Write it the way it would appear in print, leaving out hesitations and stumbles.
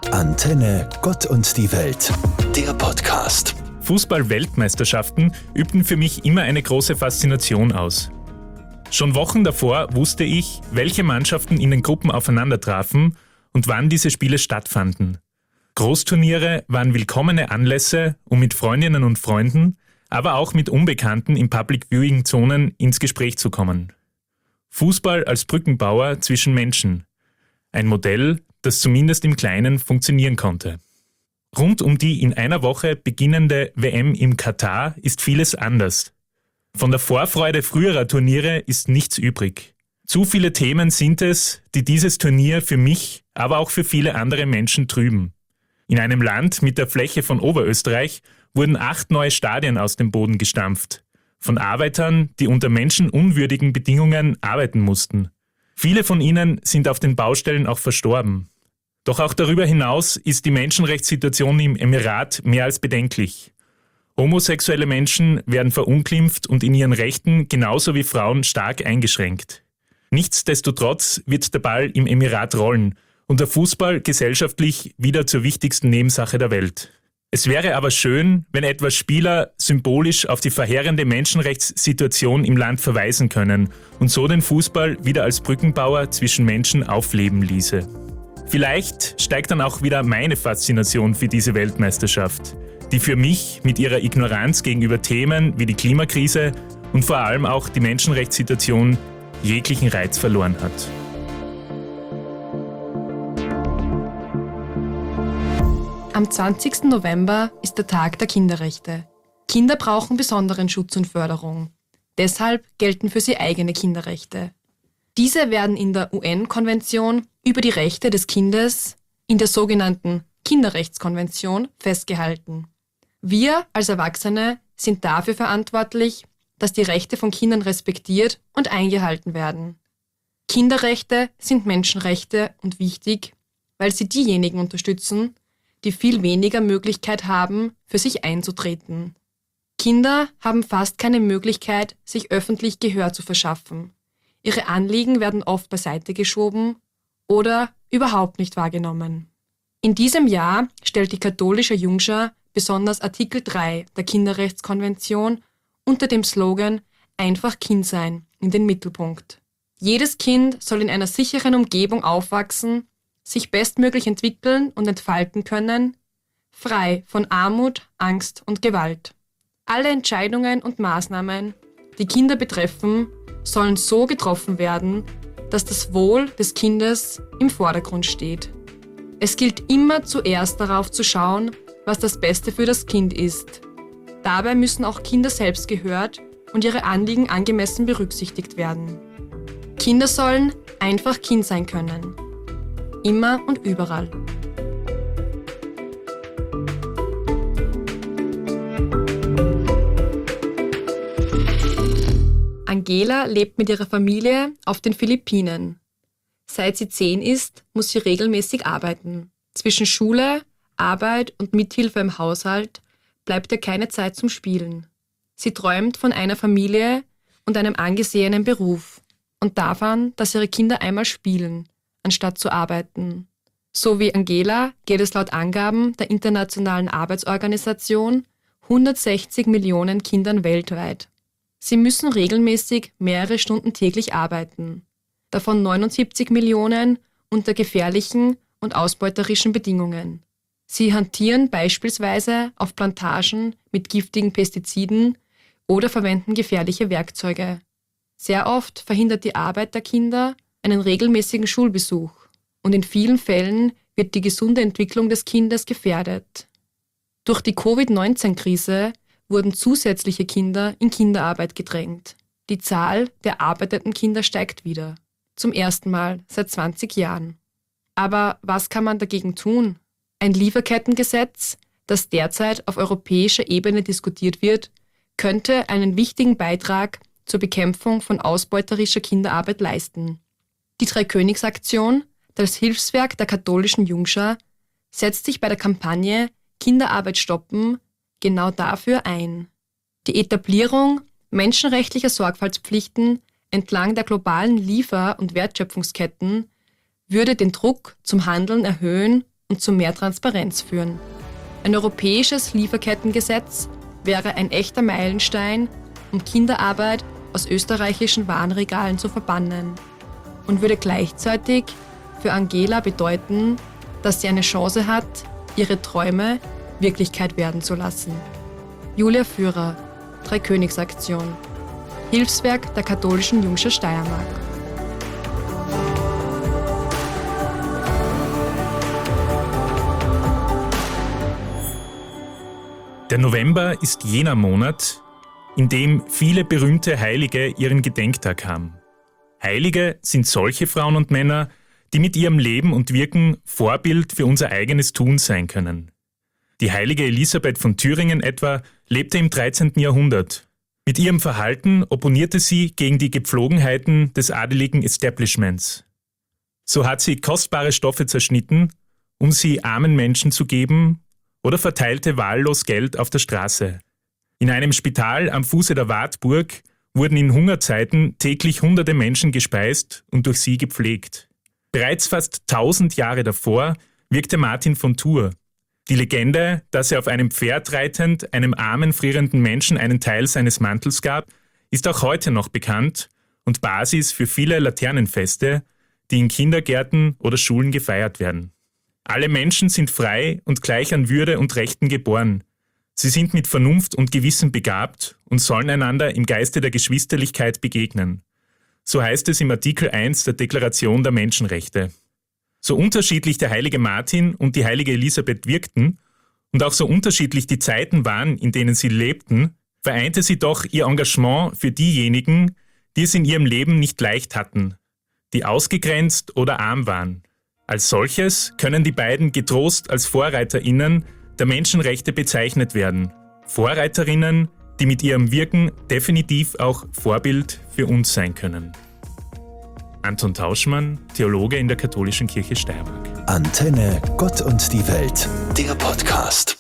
Antenne Gott und die Welt, der Podcast. Fußball-Weltmeisterschaften übten für mich immer eine große Faszination aus. Schon Wochen davor wusste ich, welche Mannschaften in den Gruppen aufeinander trafen und wann diese Spiele stattfanden. Großturniere waren willkommene Anlässe, um mit Freundinnen und Freunden, aber auch mit Unbekannten in Public-Viewing-Zonen ins Gespräch zu kommen. Fußball als Brückenbauer zwischen Menschen. Ein Modell, das zumindest im Kleinen funktionieren konnte. Rund um die in einer Woche beginnende WM im Katar ist vieles anders. Von der Vorfreude früherer Turniere ist nichts übrig. Zu viele Themen sind es, die dieses Turnier für mich, aber auch für viele andere Menschen trüben. In einem Land mit der Fläche von Oberösterreich wurden 8 neue Stadien aus dem Boden gestampft. Von Arbeitern, die unter menschenunwürdigen Bedingungen arbeiten mussten. Viele von ihnen sind auf den Baustellen auch verstorben. Doch auch darüber hinaus ist die Menschenrechtssituation im Emirat mehr als bedenklich. Homosexuelle Menschen werden verunglimpft und in ihren Rechten genauso wie Frauen stark eingeschränkt. Nichtsdestotrotz wird der Ball im Emirat rollen und der Fußball gesellschaftlich wieder zur wichtigsten Nebensache der Welt. Es wäre aber schön, wenn etwa Spieler symbolisch auf die verheerende Menschenrechtssituation im Land verweisen können und so den Fußball wieder als Brückenbauer zwischen Menschen aufleben ließe. Vielleicht steigt dann auch wieder meine Faszination für diese Weltmeisterschaft, die für mich mit ihrer Ignoranz gegenüber Themen wie die Klimakrise und vor allem auch die Menschenrechtssituation jeglichen Reiz verloren hat. Am 20. November ist der Tag der Kinderrechte. Kinder brauchen besonderen Schutz und Förderung. Deshalb gelten für sie eigene Kinderrechte. Diese werden in der UN-Konvention über die Rechte des Kindes, in der sogenannten Kinderrechtskonvention, festgehalten. Wir als Erwachsene sind dafür verantwortlich, dass die Rechte von Kindern respektiert und eingehalten werden. Kinderrechte sind Menschenrechte und wichtig, weil sie diejenigen unterstützen, die viel weniger Möglichkeit haben, für sich einzutreten. Kinder haben fast keine Möglichkeit, sich öffentlich Gehör zu verschaffen. Ihre Anliegen werden oft beiseite geschoben oder überhaupt nicht wahrgenommen. In diesem Jahr stellt die katholische Jungschar besonders Artikel 3 der Kinderrechtskonvention unter dem Slogan „Einfach Kind sein" in den Mittelpunkt. Jedes Kind soll in einer sicheren Umgebung aufwachsen, sich bestmöglich entwickeln und entfalten können, frei von Armut, Angst und Gewalt. Alle Entscheidungen und Maßnahmen, die Kinder betreffen, sollen so getroffen werden, dass das Wohl des Kindes im Vordergrund steht. Es gilt immer zuerst darauf zu schauen, was das Beste für das Kind ist. Dabei müssen auch Kinder selbst gehört und ihre Anliegen angemessen berücksichtigt werden. Kinder sollen einfach Kind sein können. Immer und überall. Angela lebt mit ihrer Familie auf den Philippinen. Seit sie 10 ist, muss sie regelmäßig arbeiten. Zwischen Schule, Arbeit und Mithilfe im Haushalt bleibt ihr keine Zeit zum Spielen. Sie träumt von einer Familie und einem angesehenen Beruf und davon, dass ihre Kinder einmal spielen, anstatt zu arbeiten. So wie Angela geht es laut Angaben der Internationalen Arbeitsorganisation 160 Millionen Kindern weltweit. Sie müssen regelmäßig mehrere Stunden täglich arbeiten, davon 79 Millionen unter gefährlichen und ausbeuterischen Bedingungen. Sie hantieren beispielsweise auf Plantagen mit giftigen Pestiziden oder verwenden gefährliche Werkzeuge. Sehr oft verhindert die Arbeit der Kinder einen regelmäßigen Schulbesuch und in vielen Fällen wird die gesunde Entwicklung des Kindes gefährdet. Durch die Covid-19-Krise wurden zusätzliche Kinder in Kinderarbeit gedrängt. Die Zahl der arbeitenden Kinder steigt wieder. Zum ersten Mal seit 20 Jahren. Aber was kann man dagegen tun? Ein Lieferkettengesetz, das derzeit auf europäischer Ebene diskutiert wird, könnte einen wichtigen Beitrag zur Bekämpfung von ausbeuterischer Kinderarbeit leisten. Die Dreikönigsaktion, das Hilfswerk der katholischen Jungschar, setzt sich bei der Kampagne Kinderarbeit stoppen genau dafür ein. Die Etablierung menschenrechtlicher Sorgfaltspflichten entlang der globalen Liefer- und Wertschöpfungsketten würde den Druck zum Handeln erhöhen und zu mehr Transparenz führen. Ein europäisches Lieferkettengesetz wäre ein echter Meilenstein, um Kinderarbeit aus österreichischen Warenregalen zu verbannen und würde gleichzeitig für Angela bedeuten, dass sie eine Chance hat, ihre Träume Wirklichkeit werden zu lassen. Julia Führer, Dreikönigsaktion, Hilfswerk der katholischen Jungscher Steiermark. Der November ist jener Monat, in dem viele berühmte Heilige ihren Gedenktag haben. Heilige sind solche Frauen und Männer, die mit ihrem Leben und Wirken Vorbild für unser eigenes Tun sein können. Die heilige Elisabeth von Thüringen etwa lebte im 13. Jahrhundert. Mit ihrem Verhalten opponierte sie gegen die Gepflogenheiten des adeligen Establishments. So hat sie kostbare Stoffe zerschnitten, um sie armen Menschen zu geben, oder verteilte wahllos Geld auf der Straße. In einem Spital am Fuße der Wartburg wurden in Hungerzeiten täglich hunderte Menschen gespeist und durch sie gepflegt. Bereits fast 1000 Jahre davor wirkte Martin von Tours. Die Legende, dass er auf einem Pferd reitend einem armen, frierenden Menschen einen Teil seines Mantels gab, ist auch heute noch bekannt und Basis für viele Laternenfeste, die in Kindergärten oder Schulen gefeiert werden. Alle Menschen sind frei und gleich an Würde und Rechten geboren. Sie sind mit Vernunft und Gewissen begabt und sollen einander im Geiste der Geschwisterlichkeit begegnen. So heißt es im Artikel 1 der Deklaration der Menschenrechte. So unterschiedlich der heilige Martin und die heilige Elisabeth wirkten und auch so unterschiedlich die Zeiten waren, in denen sie lebten, vereinte sie doch ihr Engagement für diejenigen, die es in ihrem Leben nicht leicht hatten, die ausgegrenzt oder arm waren. Als solches können die beiden getrost als VorreiterInnen der Menschenrechte bezeichnet werden. VorreiterInnen, die mit ihrem Wirken definitiv auch Vorbild für uns sein können. Anton Tauschmann, Theologe in der Katholischen Kirche Steiermark. Antenne Gott und die Welt, der Podcast.